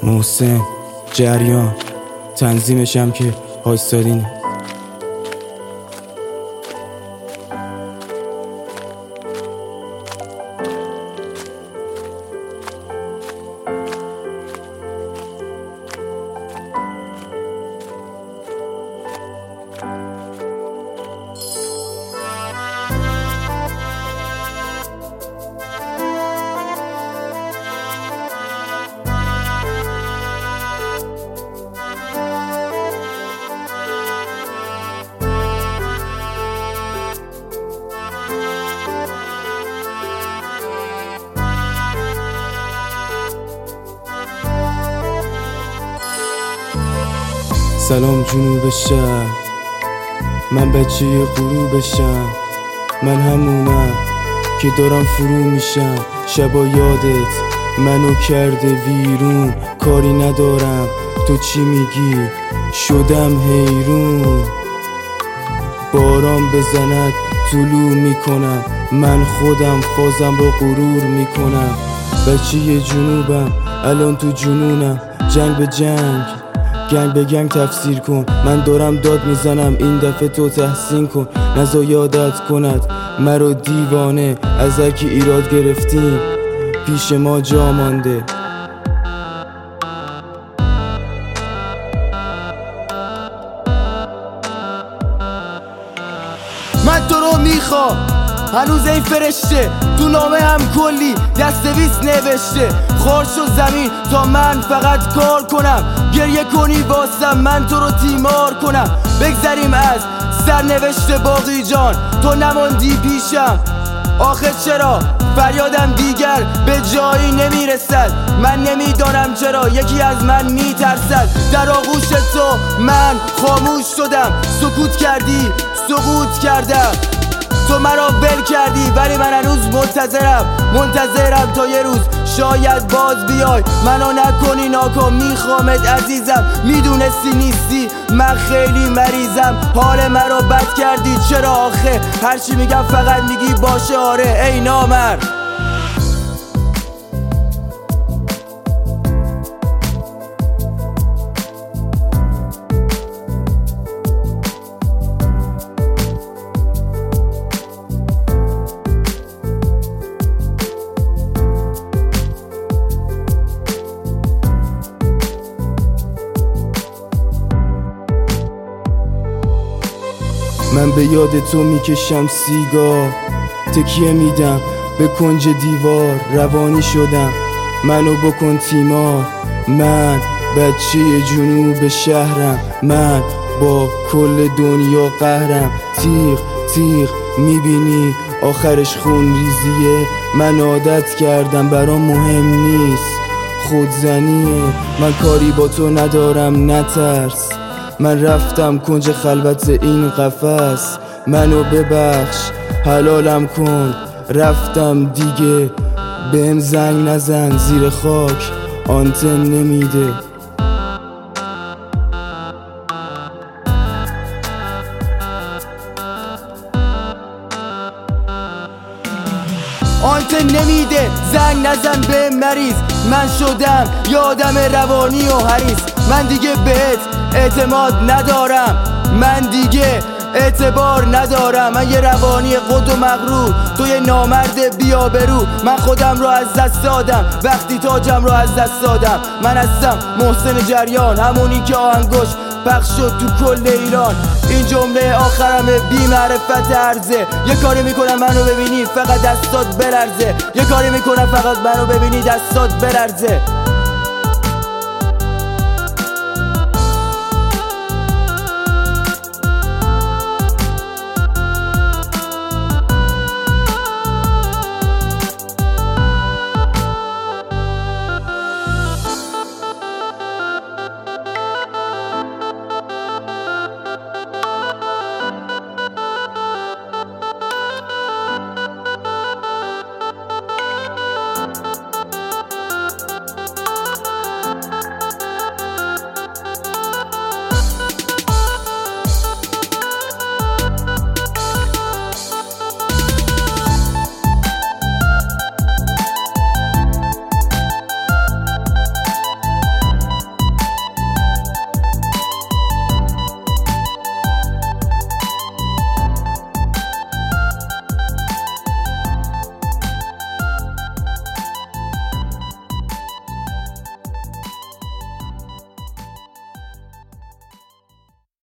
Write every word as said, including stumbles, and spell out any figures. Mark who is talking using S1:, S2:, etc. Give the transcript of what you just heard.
S1: محسن جریان، تنظیمشم که هایستادینه. سلام جنوب شهر، من بچه غروب شم، من همونم که دارم فرو میشم. شبا یادت منو کرده ویرون، کاری ندارم تو چی میگی، شدم حیرون. باران بزند طلوع میکنم، من خودم فازم رو غرور میکنم. بچه جنوبم الان تو جنونم، جنگ به جنگ گنگ به گنگ تفسیر کن. من دارم داد میزنم این دفعه تو تحسین کن. نزا یادت کند مرا دیوانه، از هر کی ایراد گرفتیم پیش ما جا مانده.
S2: من تو رو میخوام هنوز این فرشته، تو نامه هم کلی دستویس نوشته. خارج شد زمین تا من فقط کار کنم، گریه کنی واسم من تو رو تیمار کنم. بگذریم از سرنوشت باقی جان، تو نماندی پیشم آخه چرا فریادم دیگر به جایی نمیرسد. من نمیدانم چرا یکی از من میترسد. در آغوش تو من خاموش شدم، سکوت کردی سقوط کردم. تو مرا ول کردی ولی من هنوز منتظرم منتظرم تا یه روز شاید باز بیای منو نکنی ناکام. میخوامت عزیزم، میدونستی نیستی من خیلی مریضم. حال مرا بد کردی چرا آخه، هرچی میگم فقط میگی باشه آره ای نامرد.
S1: من به یاد تو میکشم سیگار، تکیه میدم به کنج دیوار، روانی شدم منو بکن تیمار. من بچه جنوب شهرم، من با کل دنیا قهرم. تیغ تیغ میبینی آخرش خون ریزیه، من عادت کردم برام مهم نیست خودزنیه. من کاری با تو ندارم نترس، من رفتم کنج خلوت این قفس. منو ببخش حلالم کن، رفتم دیگه بهم زنگ نزن، زیر خاک آنتن نمیده.
S2: آنتن نمیده زنگ نزن به مریض. من شدم یادم روانی و حریص، من دیگه بهت اعتماد ندارم، من دیگه اعتبار ندارم. من یه روانی قد و مغرور، تو یه نامرد بیابرو. من خودم رو از دست دادم وقتی تاجم رو از دست دادم. من هستم محسن جریان، همونی که آهنگش پخش شد تو کل ایران. این جمله آخرمه بی معرفت عرضه. یه کاری میکنم منو ببینی فقط دستات بررزه، یه کاری میکنم فقط منو ببینی دستات بررزه.